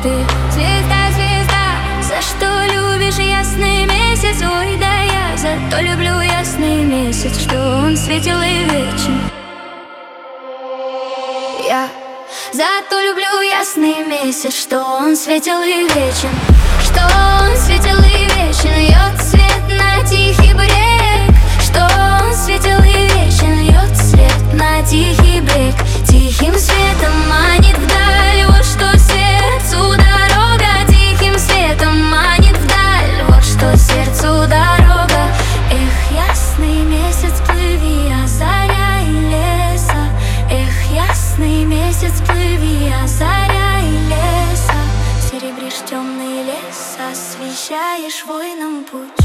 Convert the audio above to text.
Ты звезда, звезда, за что любишь ясный месяц? Ой, да я зато люблю ясный месяц, что он светил и вечен. Я зато люблю ясный месяц, что он светил и вечен, что он светил и вечен. Льет свет на тихий брег, что он светил и вечен. Льет свет на тихий брег, тихим светом манит вдаль. Вот что сердцу дорога, тихим светом манит вдаль. Вот что сердцу дорога. Эх, ясный месяц, плыви, озаряй леса. Эх, ясный месяц, плыви, озаряй леса. Серебришь темный лес, освещаешь воинам путь.